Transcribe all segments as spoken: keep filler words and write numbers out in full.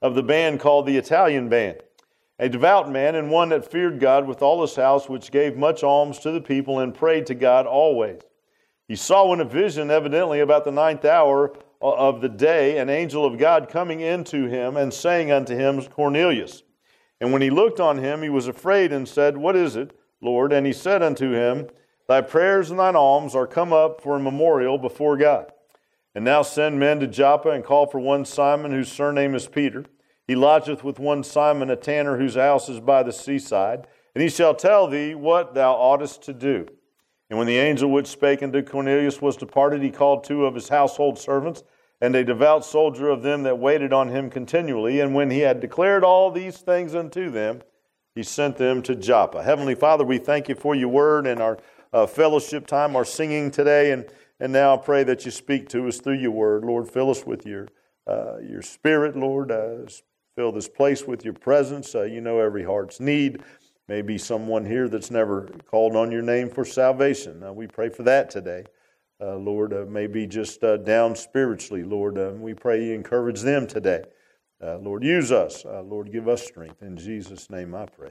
of the band called the Italian Band, a devout man and one that feared God with all his house, which gave much alms to the people and prayed to God always. He saw in a vision, evidently about the ninth hour of the day, an angel of God coming into him and saying unto him, Cornelius. And when he looked on him, he was afraid and said, What is it, Lord? And he said unto him, Thy prayers and thine alms are come up for a memorial before God. And now send men to Joppa and call for one Simon, whose surname is Peter. He lodgeth with one Simon, a tanner, whose house is by the seaside. And he shall tell thee what thou oughtest to do. And when the angel which spake unto Cornelius was departed, he called two of his household servants, and a devout soldier of them that waited on him continually. And when he had declared all these things unto them, he sent them to Joppa. Heavenly Father, we thank you for your word and our uh, fellowship time, our singing today. And, and now I pray that you speak to us through your word. Lord, fill us with your, uh, your spirit, Lord. Uh, fill this place with your presence. Uh, you know every heart's need. Maybe someone here that's never called on your name for salvation. Uh, we pray for that today. Uh, Lord, uh, maybe just uh, down spiritually, Lord. Uh, we pray you encourage them today. Uh, Lord, use us. Uh, Lord, give us strength. In Jesus' name I pray.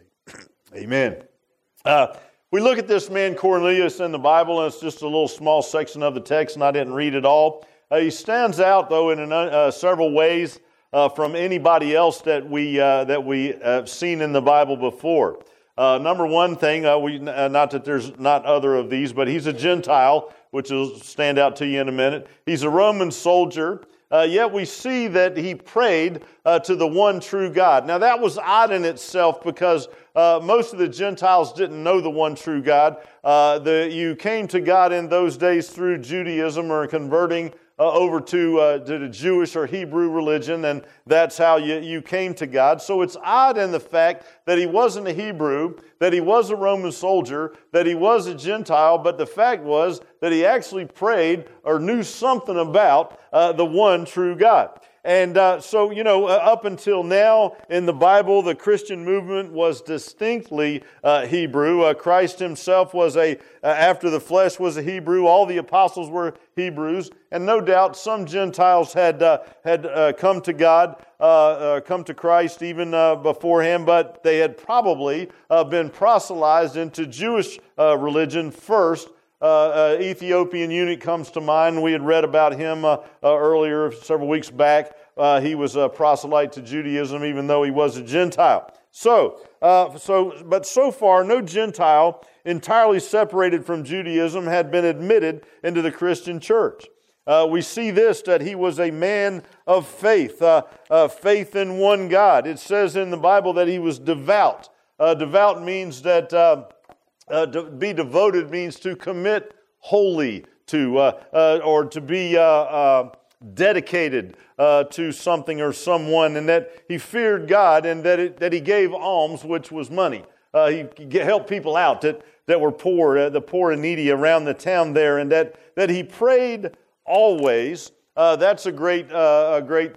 Amen. Uh, we look at this man Cornelius in the Bible, and it's just a little small section of the text, and I didn't read it all. Uh, he stands out, though, in an, uh, several ways uh, from anybody else that we uh, that we have seen in the Bible before. Uh, number one thing, uh, we uh, not that there's not other of these, but he's a Gentile, which will stand out to you in a minute. He's a Roman soldier, uh, yet we see that he prayed uh, to the one true God. Now that was odd in itself because uh, most of the Gentiles didn't know the one true God. Uh, the, you came to God in those days through Judaism or converting Uh, over to, uh, to the Jewish or Hebrew religion, and that's how you, you came to God. So it's odd in the fact that he wasn't a Hebrew, that he was a Roman soldier, that he was a Gentile, but the fact was that he actually prayed or knew something about uh, the one true God. And uh, so, you know, uh, up until now in the Bible, the Christian movement was distinctly uh, Hebrew. Uh, Christ himself was a, uh, after the flesh was a Hebrew. All the apostles were Hebrews. And no doubt some Gentiles had uh, had uh, come to God, uh, uh, come to Christ even uh, beforehand, but they had probably uh, been proselytized into Jewish uh, religion first. Uh, uh, Ethiopian eunuch comes to mind. We had read about him uh, uh, earlier, several weeks back. Uh, he was a proselyte to Judaism, even though he was a Gentile. So, uh, so, but so far, no Gentile entirely separated from Judaism had been admitted into the Christian church. Uh, we see this, that he was a man of faith, uh, uh, faith in one God. It says in the Bible that he was devout. Uh, devout means that uh, uh, to be devoted means to commit wholly to, uh, uh, or to be uh, uh, dedicated uh, to something or someone, and that he feared God, and that it, that he gave alms, which was money. Uh, he helped people out that, that were poor, uh, the poor and needy around the town there, and that, that he prayed always. Uh, that's a great, uh, a great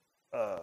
uh,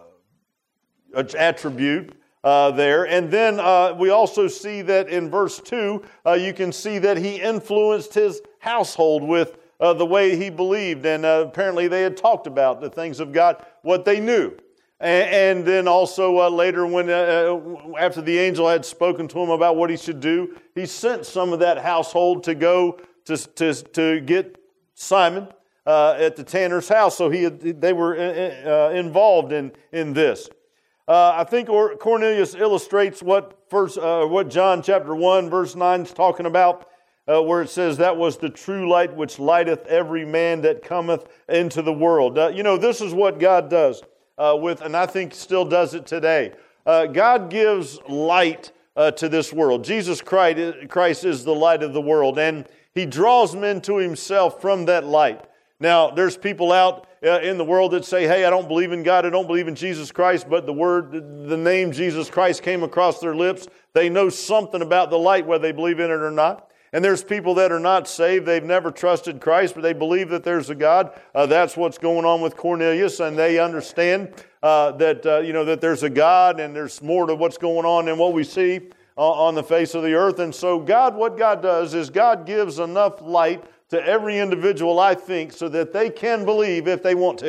attribute uh, there. And then uh, we also see that in verse two, uh, you can see that he influenced his household with uh, the way he believed. And uh, apparently they had talked about the things of God, what they knew. And, and then also uh, later when, uh, after the angel had spoken to him about what he should do, he sent some of that household to go to, to, to get Simon Uh, at the tanner's house, so he had, they were uh, involved in in this. Uh, I think Cornelius illustrates what first uh, what John chapter one verse nine is talking about, uh, where it says that was the true light which lighteth every man that cometh into the world. Uh, you know, this is what God does uh, with, and I think still does it today. Uh, God gives light uh, to this world. Jesus Christ, Christ is the light of the world, and He draws men to Himself from that light. Now, there's people out uh, in the world that say, hey, I don't believe in God, I don't believe in Jesus Christ, but the word, the name Jesus Christ came across their lips. They know something about the light, whether they believe in it or not. And there's people that are not saved, they've never trusted Christ, but they believe that there's a God. Uh, that's what's going on with Cornelius, and they understand uh, that, uh, you know, that there's a God, and there's more to what's going on than what we see uh, on the face of the earth. And so God, what God does is God gives enough light to every individual, I think, so that they can believe if they want to.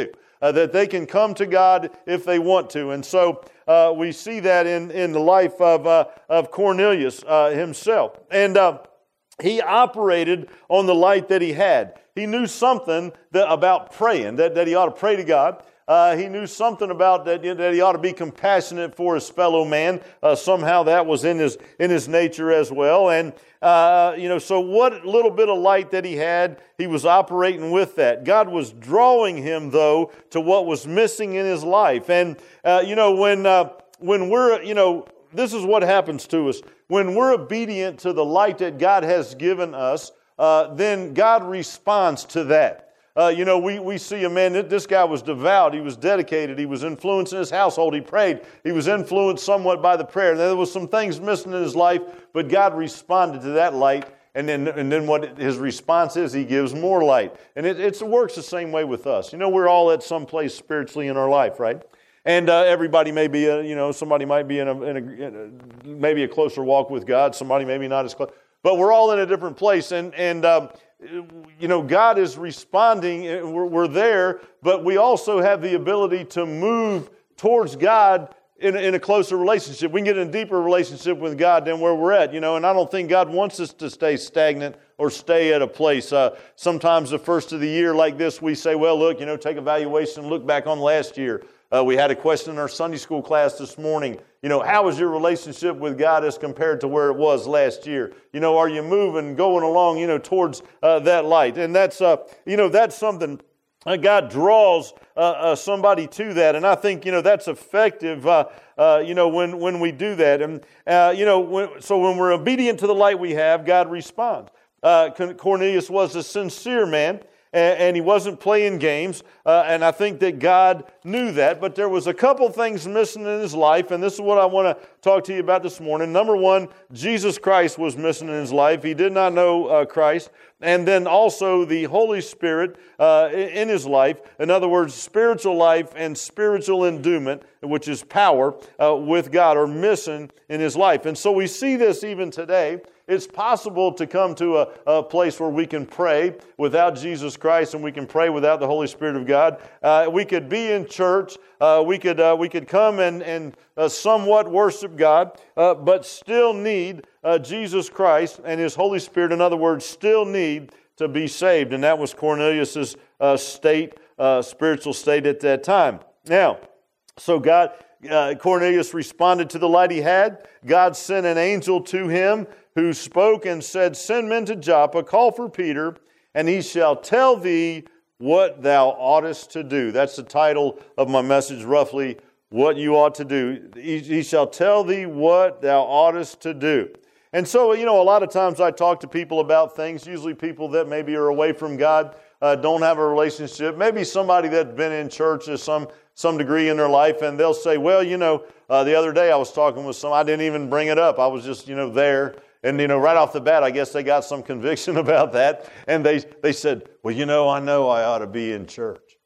uh, that they can come to God if they want to. And so uh, we see that in, in the life of, uh, of Cornelius uh, himself. And uh, he operated on the light that he had. He knew something that, about praying, that, that he ought to pray to God. Uh, he knew something about that, that he ought to be compassionate for his fellow man. Uh, somehow that was in his in his nature as well. And, uh, you know, so what little bit of light that he had, he was operating with that. God was drawing him, though, to what was missing in his life. And, uh, you know, when uh, when we're, you know, this is what happens to us. When we're obedient to the light that God has given us, uh, then God responds to that. Uh, you know, we, we see a man, this guy was devout, he was dedicated, he was influencing his household, he prayed, he was influenced somewhat by the prayer. There was some things missing in his life, but God responded to that light, and then and then what his response is, he gives more light. And it it's, it works the same way with us. You know, we're all at some place spiritually in our life, right? And uh, everybody may be, a, you know, somebody might be in a, in a, in a maybe a closer walk with God, somebody maybe not as close, but we're all in a different place, and and um, you know, God is responding, we're, we're there, but we also have the ability to move towards God in, in a closer relationship. We can get in a deeper relationship with God than where we're at, you know, and I don't think God wants us to stay stagnant or stay at a place. Uh, sometimes the first of the year like this, we say, well, look, you know, take evaluation, look back on last year. Uh, we had a question in our Sunday school class this morning. You know, how is your relationship with God as compared to where it was last year? You know, are you moving, going along, you know, towards uh, that light? And that's, uh, you know, that's something uh, God draws uh, uh, somebody to that. And I think, you know, that's effective, uh, uh, you know, when, when we do that. And, uh, you know, when, so when we're obedient to the light we have, God responds. Uh, Cornelius was a sincere man. And he wasn't playing games, uh, and I think that God knew that. But there was a couple things missing in his life, and this is what I want to talk to you about this morning. Number one, Jesus Christ was missing in his life. He did not know uh, Christ. And then also the Holy Spirit uh, in his life. In other words, spiritual life and spiritual endowment, which is power uh, with God, are missing in his life. And so we see this even today. It's possible to come to a, a place where we can pray without Jesus Christ, and we can pray without the Holy Spirit of God. Uh, we could be in church. Uh, we could uh, we could come and, and uh, somewhat worship God, uh, but still need uh, Jesus Christ and His Holy Spirit. In other words, still need to be saved. And that was Cornelius' uh, state, uh, spiritual state at that time. Now, so God, uh, Cornelius responded to the light he had. God sent an angel to him who spoke and said, "Send men to Joppa, call for Peter, and he shall tell thee what thou oughtest to do." That's the title of my message, roughly, what you ought to do. He, he shall tell thee what thou oughtest to do. And so, you know, a lot of times I talk to people about things, usually people that maybe are away from God, uh, don't have a relationship, maybe somebody that's been in church to some, some degree in their life, and they'll say, well, you know, uh, the other day I was talking with some, I didn't even bring it up. I was just, you know, there. And, you know, right off the bat, I guess they got some conviction about that. And they they said, well, you know, I know I ought to be in church.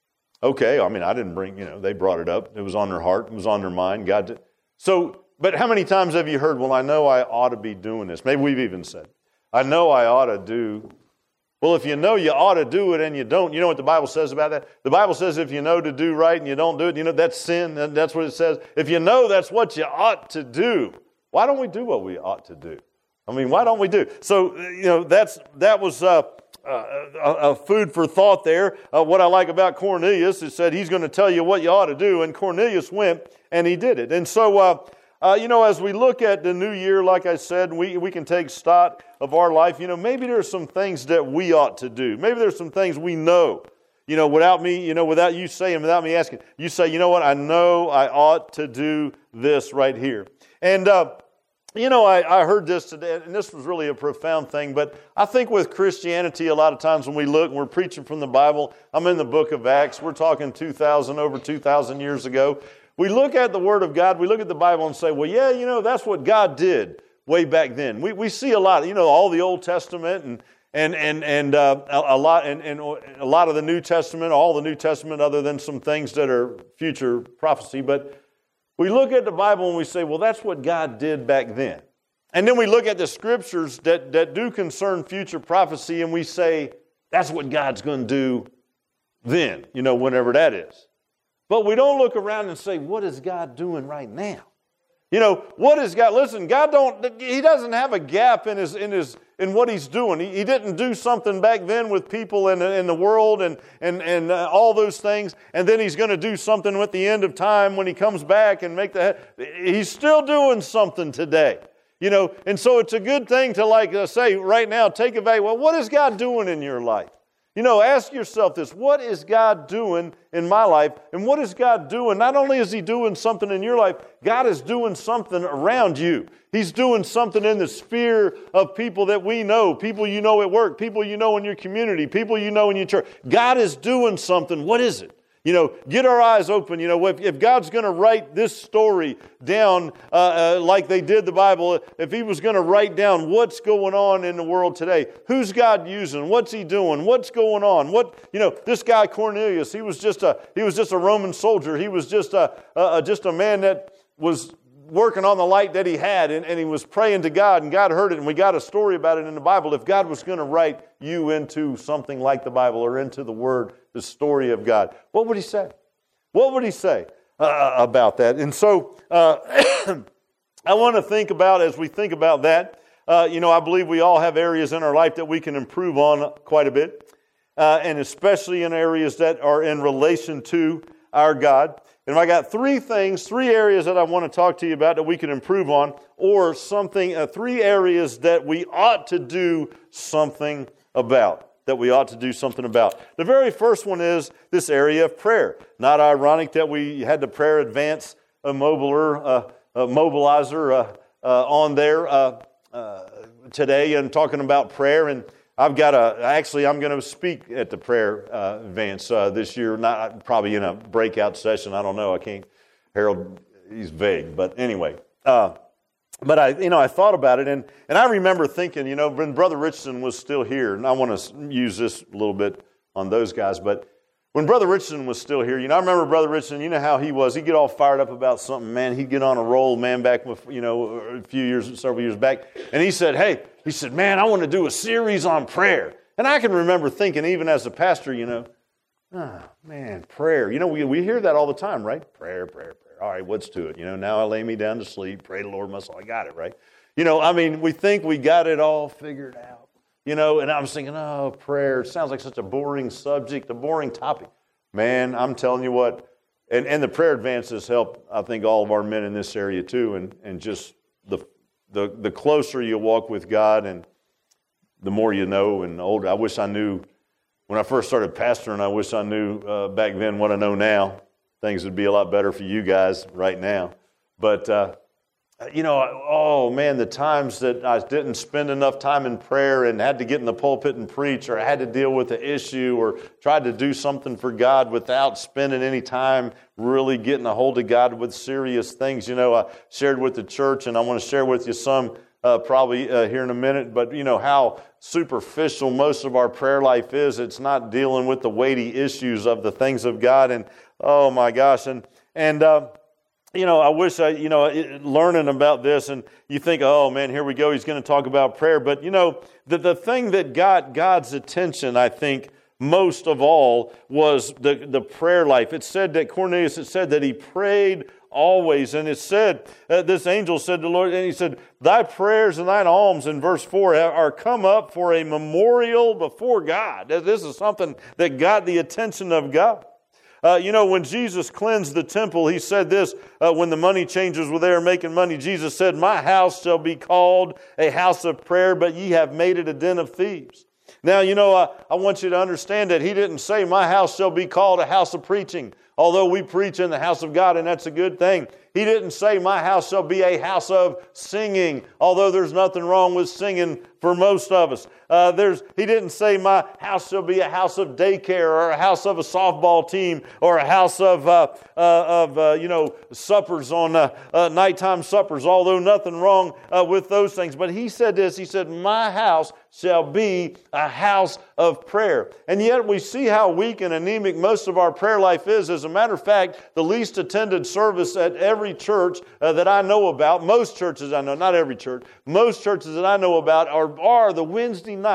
Okay, I mean, I didn't bring, you know, they brought it up. It was on their heart. It was on their mind. God did. So, but how many times have you heard, well, I know I ought to be doing this? Maybe we've even said, I know I ought to do. Well, if you know you ought to do it and you don't, you know what the Bible says about that? The Bible says if you know to do right and you don't do it, you know, that's sin. That's what it says. If you know that's what you ought to do, why don't we do what we ought to do? I mean, why don't we do? So, you know, that's that was uh, uh, a, a food for thought there. Uh, what I like about Cornelius is that he's going to tell you what you ought to do, and Cornelius went and he did it. And so, uh, uh, you know, as we look at the new year, like I said, we we can take stock of our life. You know, maybe there's some things that we ought to do. Maybe there's some things we know. You know, without me, you know, without you saying, without me asking, you say, you know what? I know I ought to do this right here, and. Uh, You know, I, I heard this today, and this was really a profound thing, but I think with Christianity, a lot of times when we look and we're preaching from the Bible, I'm in the book of Acts, we're talking two thousand, over two thousand years ago. We look at the Word of God, we look at the Bible and say, well, yeah, you know, that's what God did way back then. We we see a lot, you know, all the Old Testament and and and and uh, a, a lot and, and a lot of the New Testament, all the New Testament, other than some things that are future prophecy, but we look at the Bible and we say, well, that's what God did back then. And then we look at the scriptures that, that do concern future prophecy and we say, that's what God's going to do then, you know, whenever that is. But we don't look around and say, what is God doing right now? You know, what is God? Listen, God don't, He doesn't have a gap in his, in his, in what He's doing. He, he didn't do something back then with people in, in the world and, and, and uh, all those things, and then He's going to do something at the end of time when He comes back and make the, He's still doing something today. You know, and so it's a good thing to like uh, say right now, take a value. Well, what is God doing in your life? You know, ask yourself this, what is God doing in my life? And what is God doing? Not only is He doing something in your life, God is doing something around you. He's doing something in the sphere of people that we know, people you know at work, people you know in your community, people you know in your church. God is doing something. What is it? You know, get our eyes open. You know, if, if God's going to write this story down uh, uh, like they did the Bible, if He was going to write down what's going on in the world today, who's God using? What's He doing? What's going on? What you know, this guy Cornelius, he was just a he was just a Roman soldier. He was just a, a just a man that was working on the light that he had, and, and he was praying to God, and God heard it, and we got a story about it in the Bible. If God was going to write you into something like the Bible or into the Word, the story of God, what would He say? What would He say uh, about that? And so uh, I want to think about, as we think about that, uh, you know, I believe we all have areas in our life that we can improve on quite a bit, uh, and especially in areas that are in relation to our God. And I got three things, three areas that I want to talk to you about that we can improve on, or something, uh, three areas that we ought to do something about, that we ought to do something about. The very first one is this area of prayer. Not ironic that we had the prayer advance uh, mobiler, uh, uh, mobilizer uh, uh, on there uh, uh, today and talking about prayer. And I've got a, actually I'm going to speak at the prayer uh, advance uh, this year, not probably in a breakout session. I don't know. I can't, Harold, he's vague. But anyway, uh, but I, you know, I thought about it, and, and I remember thinking, you know, when Brother Richardson was still here, and I want to use this a little bit on those guys, but when Brother Richardson was still here, you know, I remember Brother Richardson, you know how he was. He'd get all fired up about something, man. He'd get on a roll, man, back, with, you know, a few years, several years back. And he said, hey, he said, man, I want to do a series on prayer. And I can remember thinking, even as a pastor, you know, oh, man, prayer. You know, we, we hear that all the time, right? Prayer, prayer, prayer. All right, what's to it? You know, now I lay me down to sleep. Pray the Lord my soul. I got it, right? You know, I mean, we think we got it all figured out. You know, and I was thinking, oh, prayer. It sounds like such a boring subject, a boring topic. Man, I'm telling you what, and, and the prayer advances help, I think, all of our men in this area too, and, and just the, the the closer you walk with God and the more you know and the older. I wish I knew, when I first started pastoring, I wish I knew uh, back then what I know now. Things would be a lot better for you guys right now. But, uh, you know, oh man, the times that I didn't spend enough time in prayer and had to get in the pulpit and preach, or I had to deal with the issue, or tried to do something for God without spending any time really getting a hold of God with serious things. You know, I shared with the church, and I want to share with you some uh, probably uh, here in a minute, but you know how superficial most of our prayer life is. It's not dealing with the weighty issues of the things of God, and oh my gosh, and and uh, you know, I wish I, you know, learning about this, and you think, oh man, here we go, he's going to talk about prayer. But you know, the, the thing that got God's attention, I think, most of all, was the, the prayer life. It said that Cornelius, it said that he prayed always. And it said, uh, this angel said to the Lord, and he said, thy prayers and thine alms, in verse four, are come up for a memorial before God. This is something that got the attention of God. Uh, you know, when Jesus cleansed the temple, he said this, uh, when the money changers were there making money, Jesus said, my house shall be called a house of prayer, but ye have made it a den of thieves. Now, you know, I, I want you to understand that he didn't say, my house shall be called a house of preaching, although we preach in the house of God, and that's a good thing. He didn't say, my house shall be a house of singing, although there's nothing wrong with singing for most of us. Uh, there's, he didn't say, my house shall be a house of daycare, or a house of a softball team, or a house of, uh, uh, of uh, you know, suppers on uh, uh, nighttime suppers, although nothing wrong uh, with those things. But he said this, he said, my house shall be a house of prayer. And yet we see how weak and anemic most of our prayer life is. As a matter of fact, the least attended service at every church uh, that I know about, most churches I know, not every church, most churches that I know about are, are the Wednesday night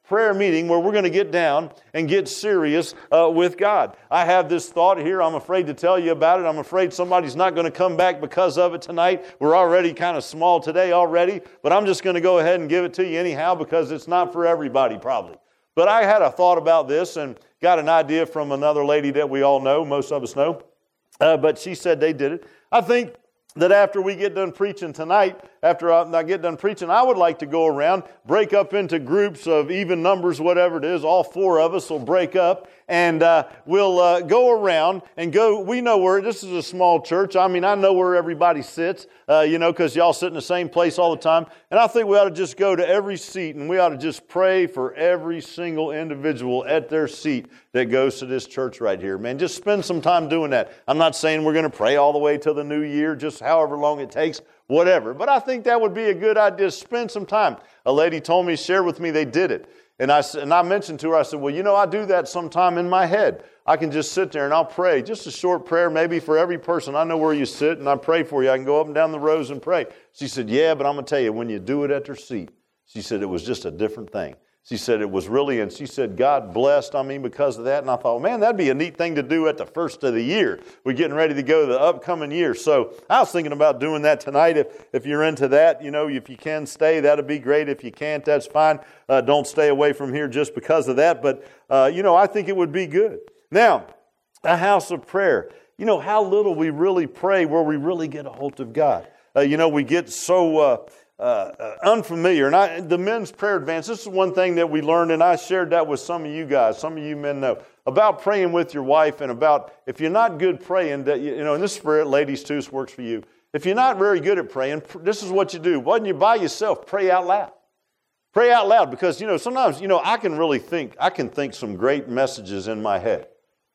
prayer meeting where we're going to get down and get serious uh, with God. I have this thought here. I'm afraid to tell you about it. I'm afraid somebody's not going to come back because of it tonight. We're already kind of small today already, but I'm just going to go ahead and give it to you anyhow because it's not for everybody probably. But I had a thought about this and got an idea from another lady that we all know, most of us know, uh, but she said they did it. I think that after we get done preaching tonight, after I get done preaching, I would like to go around, break up into groups of even numbers, whatever it is. All four of us will break up, and uh, we'll uh, go around and go. We know where, this is a small church. I mean, I know where everybody sits, uh, you know, because y'all sit in the same place all the time. And I think we ought to just go to every seat, and we ought to just pray for every single individual at their seat that goes to this church right here. Man, just spend some time doing that. I'm not saying we're going to pray all the way till the new year, just however long it takes, whatever. But I think that would be a good idea. Spend some time. A lady told me, shared with me, they did it. And I, and I mentioned to her, I said, well, you know, I do that sometime in my head. I can just sit there and I'll pray. Just a short prayer maybe for every person. I know where you sit and I pray for you. I can go up and down the rows and pray. She said, yeah, but I'm going to tell you, when you do it at their seat, she said it was just a different thing. She said it was really, and she said, God blessed, I mean, because of that. And I thought, man, that'd be a neat thing to do at the first of the year. We're getting ready to go to the upcoming year. So I was thinking about doing that tonight. If if you're into that, you know, if you can stay, that'd be great. If you can't, that's fine. Uh, don't stay away from here just because of that. But, uh, you know, I think it would be good. Now, a house of prayer. You know, how little we really pray where we really get a hold of God. Uh, you know, we get so... Uh, Uh, uh, unfamiliar. And I, the men's prayer advance, this is one thing that we learned, and I shared that with some of you guys, some of you men know, about praying with your wife and about if you're not good praying, that you, you know, and this spirit, ladies too, this works for you. If you're not very good at praying, this is what you do. When you're by yourself, pray out loud. Pray out loud because, you know, sometimes, you know, I can really think, I can think some great messages in my head.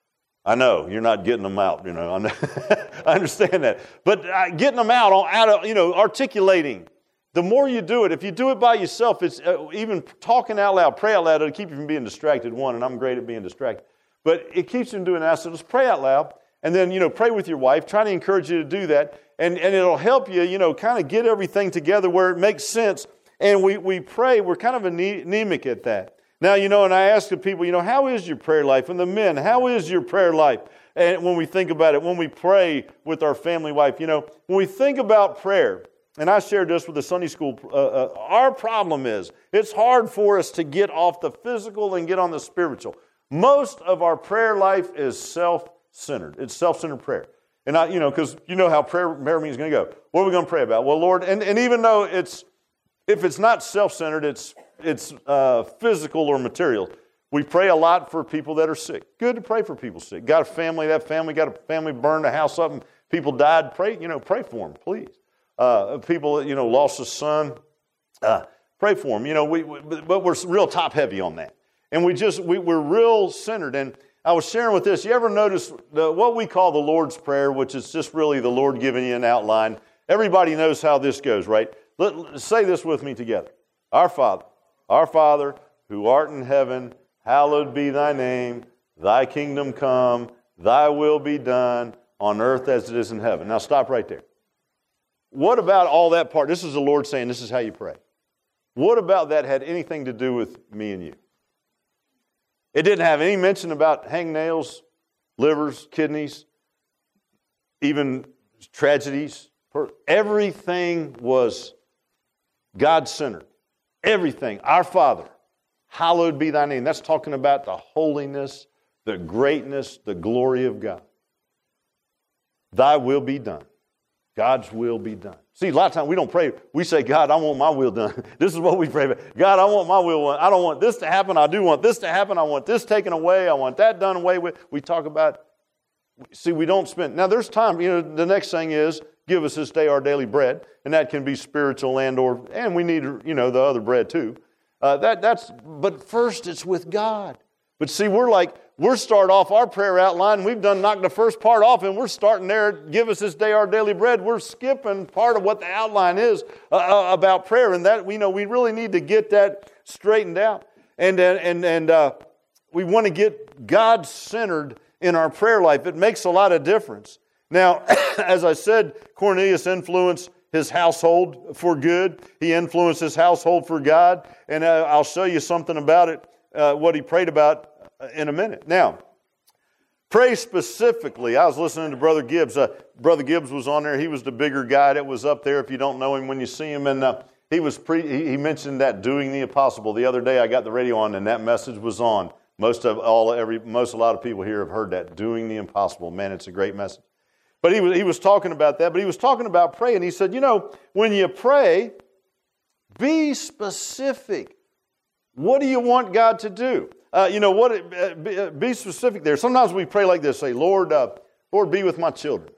I know, you're not getting them out, you know, I understand that. But uh, getting them out, out of, you know, articulating. The more you do it, if you do it by yourself, it's uh, even talking out loud, pray out loud, it'll keep you from being distracted, one, and I'm great at being distracted. But it keeps you from doing that, so just pray out loud, and then, you know, pray with your wife, try to encourage you to do that, and, and it'll help you, you know, kind of get everything together where it makes sense, and we, we pray, we're kind of anemic at that. Now, you know, and I ask the people, you know, how is your prayer life? And the men, how is your prayer life? And when we think about it, when we pray with our family wife, you know, when we think about prayer, and I shared this with the Sunday school, uh, uh, our problem is it's hard for us to get off the physical and get on the spiritual. Most of our prayer life is self-centered. It's self-centered prayer. And I, you know, because you know how prayer, prayer meeting is going to go. What are we going to pray about? Well, Lord, and, and even though it's, if it's not self-centered, it's, it's uh, physical or material. We pray a lot for people that are sick. Good to pray for people sick. Got a family, that family got a family burned a house up and people died. Pray, you know, pray for them, please. Uh, people, you know, lost a son, uh, pray for them. You know, we, we but we're real top heavy on that, and we just we, we're real centered. And I was sharing with this. You ever notice the, what we call the Lord's Prayer, which is just really the Lord giving you an outline? Everybody knows how this goes, right? Let, let's say this with me together. Our Father, our Father, who art in heaven, hallowed be thy name. Thy kingdom come. Thy will be done on earth as it is in heaven. Now stop right there. What about all that part? This is the Lord saying this is how you pray. What about that had anything to do with me and you? It didn't have any mention about hangnails, livers, kidneys, even tragedies. Everything was God-centered. Everything. Our Father, hallowed be thy name. That's talking about the holiness, the greatness, the glory of God. Thy will be done. God's will be done. See, a lot of times we don't pray. We say, God, I want my will done. This is what we pray about. God, I want my will done. I don't want this to happen. I do want this to happen. I want this taken away. I want that done away with. We talk about, see, we don't spend. Now, there's time. You know, the next thing is, give us this day our daily bread. And that can be spiritual and or, and we need, you know, the other bread too. Uh, that that's, but first it's with God. But see, we're like, we're start off our prayer outline. We've done knocked the first part off, and we're starting there. Give us this day our daily bread. We're skipping part of what the outline is uh, about prayer, and that we you know we really need to get that straightened out. And and and uh, we want to get God centered in our prayer life. It makes a lot of difference. Now, as I said, Cornelius' influence. his household for good. He influenced his household for God. And uh, I'll show you something about it, uh, what he prayed about in a minute. Now, pray specifically. I was listening to Brother Gibbs. Uh, Brother Gibbs was on there. He was the bigger guy that was up there if you don't know him when you see him. And uh, he was pre- he, he mentioned that doing the impossible. The other day I got the radio on and that message was on. Most of all, every most a lot of people here have heard that, doing the impossible. Man, it's a great message. But he was he was talking about that. But he was talking about praying. He said, you know, when you pray, be specific. What do you want God to do? Uh, you know, what? Uh, be, uh, be specific there. Sometimes we pray like this, say, Lord, uh, Lord, be with my children.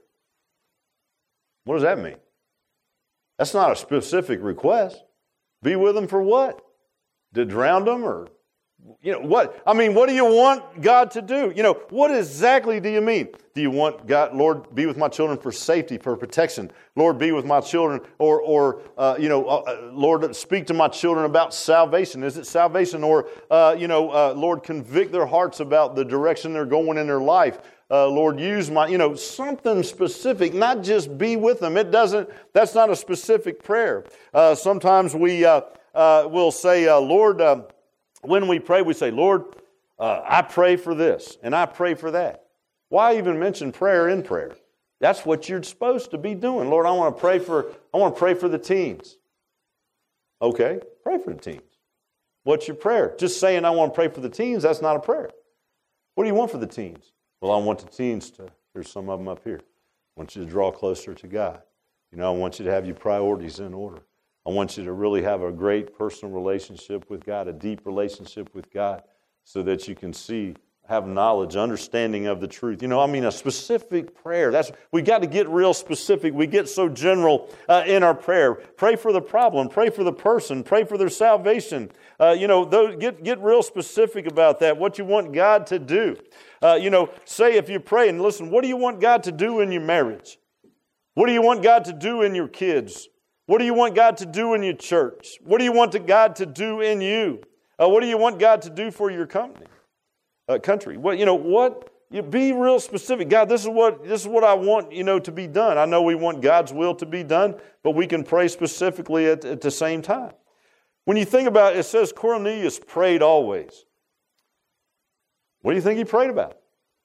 What does that mean? That's not a specific request. Be with them for what? To drown them or, you know, what? I mean, what do you want God to do? You know, what exactly do you mean? Do you want God, Lord, be with my children for safety, for protection? Lord, be with my children, or, or uh, you know, uh, Lord, speak to my children about salvation. Is it salvation? Or, uh, you know, uh, Lord, convict their hearts about the direction they're going in their life. Uh, Lord, use my, you know, something specific, not just be with them. It doesn't, that's not a specific prayer. Uh, sometimes we uh, uh, will say, uh, Lord, uh, when we pray, we say, Lord, uh, I pray for this, and I pray for that. Why even mention prayer in prayer? That's what you're supposed to be doing. Lord, I want to pray for, I want to pray for the teens. Okay, pray for the teens. What's your prayer? Just saying I want to pray for the teens, that's not a prayer. What do you want for the teens? Well, I want the teens to, there's some of them up here. I want you to draw closer to God. You know, I want you to have your priorities in order. I want you to really have a great personal relationship with God, a deep relationship with God, so that you can see, have knowledge, understanding of the truth. You know, I mean, a specific prayer. That's we got to get real specific. We get so general uh, in our prayer. Pray for the problem. Pray for the person. Pray for their salvation. Uh, you know, those, get get real specific about that. What you want God to do. Uh, you know, say if you pray and listen, what do you want God to do in your marriage? What do you want God to do in your kids? What do you want God to do in your church? What do you want God to do in you? Uh, what do you want God to do for your company, uh, country? What you know? What you be real specific. God, this is what this is what I want you know to be done. I know we want God's will to be done, but we can pray specifically at, at the same time. When you think about it, it says Cornelius prayed always. What do you think he prayed about?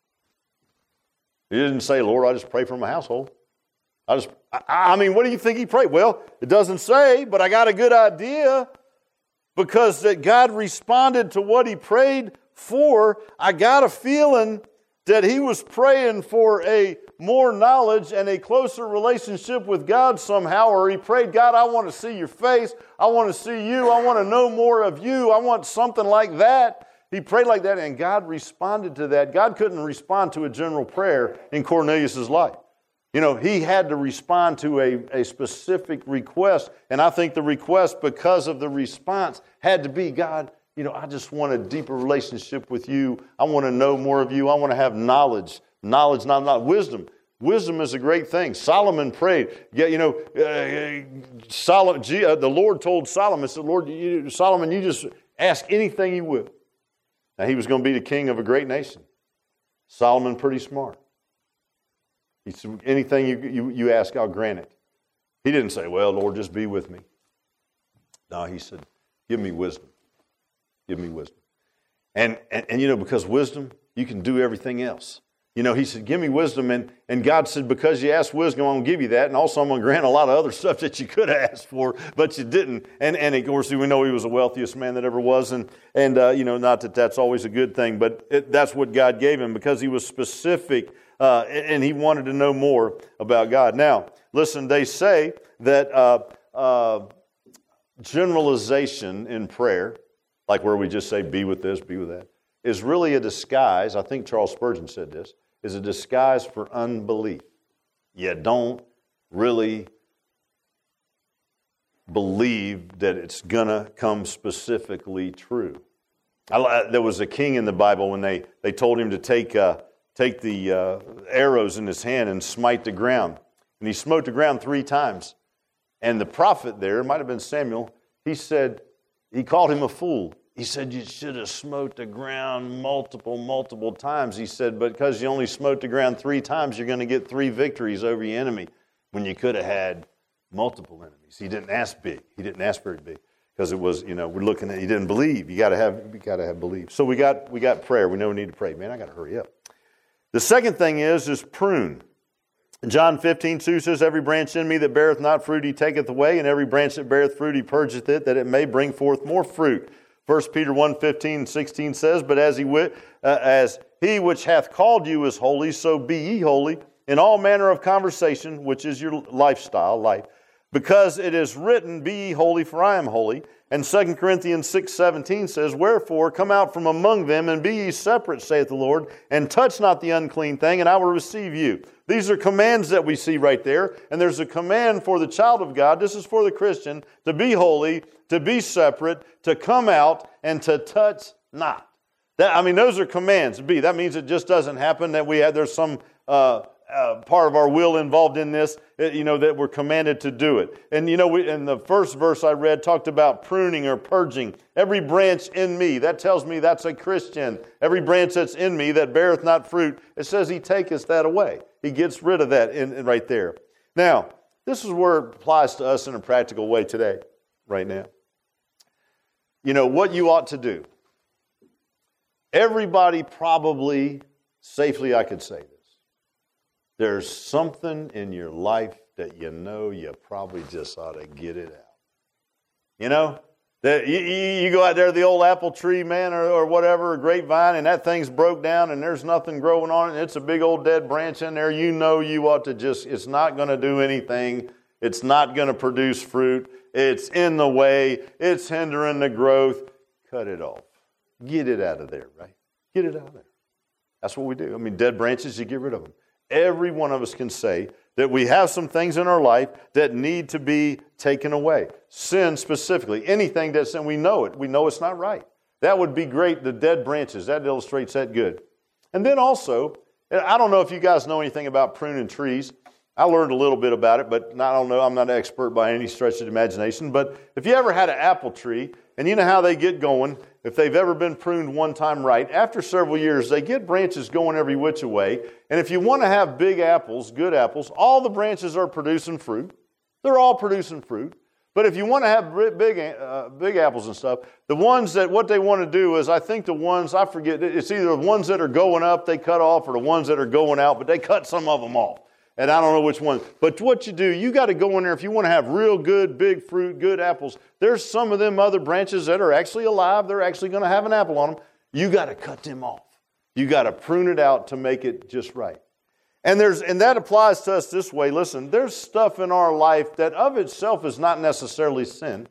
He didn't say, Lord, I just pray for my household. I just, I, I mean, what do you think he prayed? Well, it doesn't say, but I got a good idea because that God responded to what he prayed for. I got a feeling that he was praying for a more knowledge and a closer relationship with God somehow, or he prayed, God, I want to see your face. I want to see you. I want to know more of you. I want something like that. He prayed like that, and God responded to that. God couldn't respond to a general prayer in Cornelius' life. You know, he had to respond to a, a specific request, and I think the request, because of the response, had to be, God, you know, I just want a deeper relationship with you. I want to know more of you. I want to have knowledge. Knowledge, not, not wisdom. Wisdom is a great thing. Solomon prayed. Yeah, you know, uh, Solomon, uh, the Lord told Solomon, said, Lord, you, Solomon, you just ask anything you will. Now, he was going to be the king of a great nation. Solomon, pretty smart. He said, anything you, you, you ask, I'll grant it. He didn't say, well, Lord, just be with me. No, he said, give me wisdom. Give me wisdom. And, and, and you know, because wisdom, you can do everything else. You know, he said, give me wisdom. And, and God said, because you asked wisdom, I'm going to give you that. And also I'm going to grant a lot of other stuff that you could have asked for, but you didn't. And, and of course, we know he was the wealthiest man that ever was. And, and uh, you know, not that that's always a good thing, but it, that's what God gave him because he was specific uh, and he wanted to know more about God. Now, listen, they say that uh, uh, generalization in prayer, like where we just say, be with this, be with that, is really a disguise. I think Charles Spurgeon said this, is a disguise for unbelief. You don't really believe that it's going to come specifically true. I, there was a king in the Bible when they, they told him to take, uh, take the uh, arrows in his hand and smite the ground. And he smote the ground three times. And the prophet there, it might have been Samuel, he said, he called him a fool. He said, you should have smote the ground multiple, multiple times. He said, but because you only smote the ground three times, you're going to get three victories over your enemy when you could have had multiple enemies. He didn't ask big. He didn't ask very big because it was, you know, we're looking at, he didn't believe. You got to have, you got to have belief. So we got, we got prayer. We know we need to pray. Man, I got to hurry up. The second thing is, is prune. John fifteen two says, every branch in me that beareth not fruit he taketh away, and every branch that beareth fruit he purgeth it, that it may bring forth more fruit. First Peter one fifteen and sixteen says, but as he, uh, as he which hath called you is holy, so be ye holy in all manner of conversation, which is your lifestyle, life. Because it is written, be ye holy, for I am holy. And Second Corinthians six seventeen says, wherefore come out from among them, and be ye separate, saith the Lord, and touch not the unclean thing, and I will receive you. These are commands that we see right there. And there's a command for the child of God, this is for the Christian, to be holy, to be separate, to come out, and to touch not. That, I mean, those are commands. Be. That means it just doesn't happen that we have, there's some uh, uh, part of our will involved in this, you know, that we're commanded to do it. And, you know, we, in the first verse I read, talked about pruning or purging. Every branch in me, that tells me that's a Christian. Every branch that's in me that beareth not fruit, it says he taketh that away. He gets rid of that in, in right there. Now, this is where it applies to us in a practical way today, right now. You know, what you ought to do. Everybody probably, safely I could say this, there's something in your life that you know you probably just ought to get it out. You know, that you, you go out there to the old apple tree, man, or, or whatever, a grapevine, and that thing's broke down and there's nothing growing on it, and it's a big old dead branch in there. You know you ought to just, it's not going to do anything. It's not going to produce fruit. It's in the way. It's hindering the growth. Cut it off. Get it out of there, right? Get it out of there. That's what we do. I mean, dead branches, you get rid of them. Every one of us can say that we have some things in our life that need to be taken away. Sin specifically. Anything that's sin, we know it. We know it's not right. That would be great, the dead branches. That illustrates that good. And then also, I don't know if you guys know anything about pruning trees. I learned a little bit about it, but I don't know. I'm not an expert by any stretch of the imagination. But if you ever had an apple tree, and you know how they get going, if they've ever been pruned one time right, after several years, they get branches going every which way. And if you want to have big apples, good apples, all the branches are producing fruit. They're all producing fruit. But if you want to have big, uh, big apples and stuff, the ones that, what they want to do is, I think the ones, I forget, it's either the ones that are going up they cut off, or the ones that are going out, but they cut some of them off. And I don't know which one. But what you do, you got to go in there if you want to have real good, big fruit, good apples. There's some of them other branches that are actually alive. They're actually going to have an apple on them. You got to cut them off. You got to prune it out to make it just right. And there's and that applies to us this way. Listen, there's stuff in our life that of itself is not necessarily sin.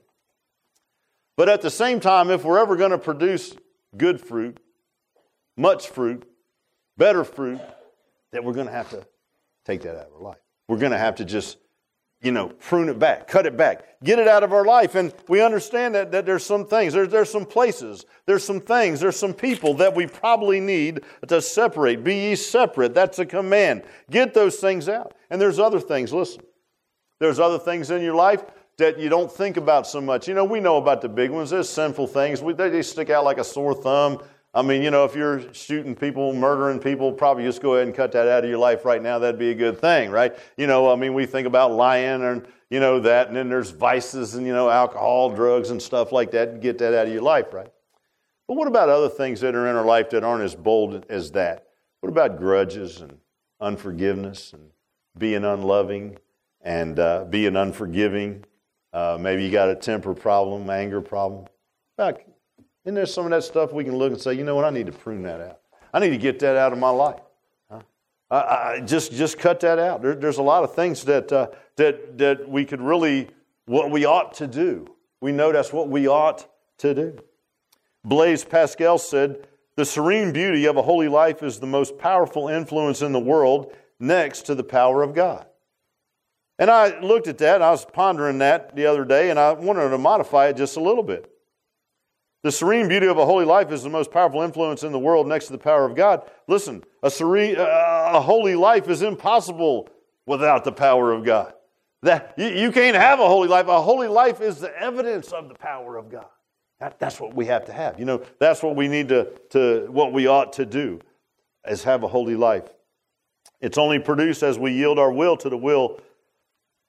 But at the same time, if we're ever going to produce good fruit, much fruit, better fruit, that we're going to have to take that out of our life. We're going to have to just, you know, prune it back, cut it back, get it out of our life. And we understand that, that there's some things, there's, there's some places, there's some things, there's some people that we probably need to separate. Be ye separate. That's a command. Get those things out. And there's other things. Listen, there's other things in your life that you don't think about so much. You know, we know about the big ones. There's sinful things. We, they, they stick out like a sore thumb. I mean, you know, if you're shooting people, murdering people, probably just go ahead and cut that out of your life right now. That'd be a good thing, right? You know, I mean, we think about lying and, you know, that, and then there's vices and, you know, alcohol, drugs and stuff like that, and get that out of your life, right? But what about other things that are in our life that aren't as bold as that? What about grudges and unforgiveness and being unloving and uh, being unforgiving? Uh, maybe you got a temper problem, anger problem. About Isn't there some of that stuff we can look and say, you know what, I need to prune that out. I need to get that out of my life. Huh? I, I, just just cut that out. There, there's a lot of things that, uh, that, that we could really, what we ought to do. We know that's what we ought to do. Blaise Pascal said, the serene beauty of a holy life is the most powerful influence in the world next to the power of God. And I looked at that, and I was pondering that the other day, and I wanted to modify it just a little bit. The serene beauty of a holy life is the most powerful influence in the world next to the power of God. Listen, a serene, uh, a holy life is impossible without the power of God. That you, you can't have a holy life. A holy life is the evidence of the power of God. That, that's what we have to have. You know, that's what we need to, to, what we ought to do, is have a holy life. It's only produced as we yield our will to the will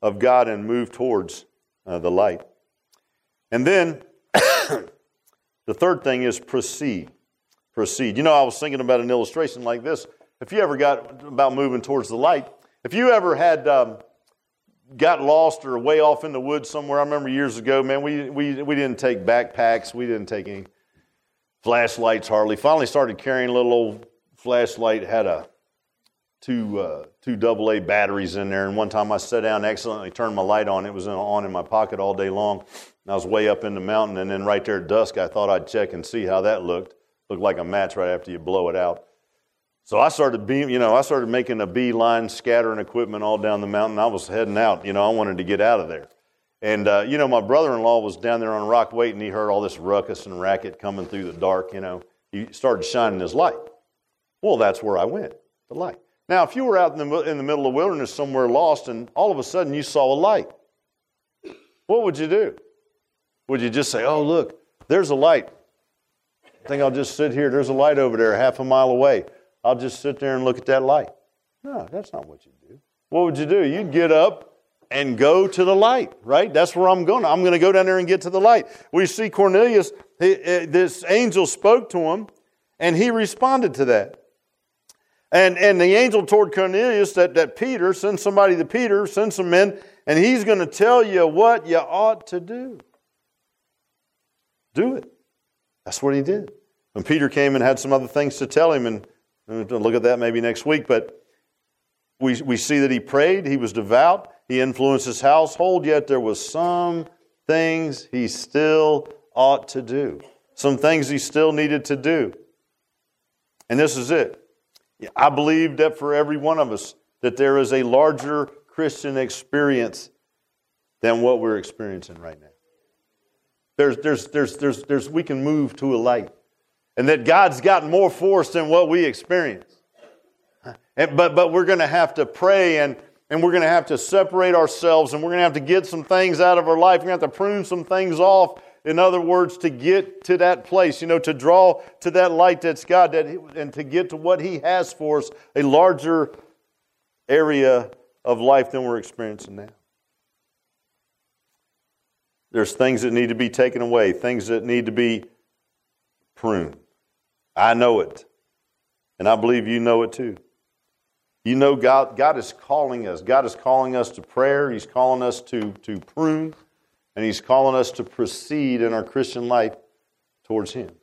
of God and move towards uh, the light. And then the third thing is proceed. Proceed. You know, I was thinking about an illustration like this. If you ever got about moving towards the light, if you ever had um, got lost or way off in the woods somewhere, I remember years ago, man, we we we didn't take backpacks, we didn't take any flashlights hardly. Finally started carrying a little old flashlight, had a two uh, two double A batteries in there, and one time I sat down and accidentally turned my light on. It was in, on in my pocket all day long, and I was way up in the mountain, and then right there at dusk, I thought I'd check and see how that looked. Looked like a match right after you blow it out. So I started beam, you know, I started making a beeline, scattering equipment all down the mountain. I was heading out, you know, I wanted to get out of there. And, uh, you know, my brother-in-law was down there on a rock waiting. He heard all this ruckus and racket coming through the dark, you know. He started shining his light. Well, that's where I went, the light. Now, if you were out in the, in the middle of the wilderness somewhere lost and all of a sudden you saw a light, what would you do? Would you just say, oh, look, there's a light. I think I'll just sit here. There's a light over there half a mile away. I'll just sit there and look at that light. No, that's not what you do. What would you do? You'd get up and go to the light, right? That's where I'm going. I'm going to go down there and get to the light. We see Cornelius, he, this angel spoke to him, and he responded to that. And, and the angel told Cornelius that, that Peter, send somebody to Peter, send some men, and he's going to tell you what you ought to do. Do it. That's what he did. When Peter came and had some other things to tell him, and we'll look at that maybe next week, but we, we see that he prayed, he was devout, he influenced his household, yet there was some things he still ought to do. Some things he still needed to do. And this is it. I believe that for every one of us, that there is a larger Christian experience than what we're experiencing right now. There's, there's, there's, there's, there's, we can move to a light. And that God's got more for us than what we experience. And, but, but we're going to have to pray, and, and we're going to have to separate ourselves, and we're going to have to get some things out of our life. We're going to have to prune some things off. In other words, to get to that place, you know, to draw to that light that's God, that, and to get to what He has for us, a larger area of life than we're experiencing now. There's things that need to be taken away, things that need to be pruned. I know it. And I believe you know it too. You know God, God is calling us. God is calling us to prayer. He's calling us to, to prune. And He's calling us to proceed in our Christian life towards Him.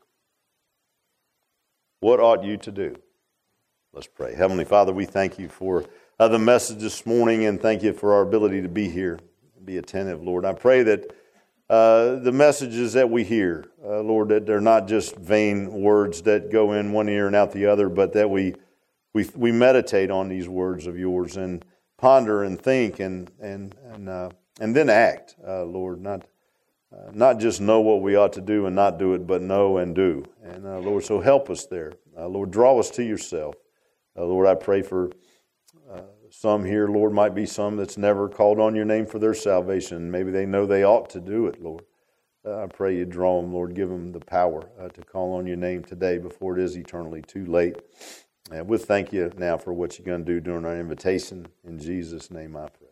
What ought you to do? Let's pray. Heavenly Father, we thank You for uh, the message this morning, and thank You for our ability to be here, be attentive, Lord. I pray that Uh, the messages that we hear, uh, Lord, that they're not just vain words that go in one ear and out the other, but that we we we meditate on these words of Yours and ponder and think and and and uh, and then act, uh, Lord. Not uh, not just know what we ought to do and not do it, but know and do. And uh, Lord, so help us there, uh, Lord. Draw us to Yourself, uh, Lord. I pray for. Uh, Some here, Lord, might be some that's never called on Your name for their salvation. Maybe they know they ought to do it, Lord. Uh, I pray You draw them, Lord. Give them the power uh, to call on Your name today before it is eternally too late. And we'll thank You now for what You're going to do during our invitation. In Jesus' name I pray.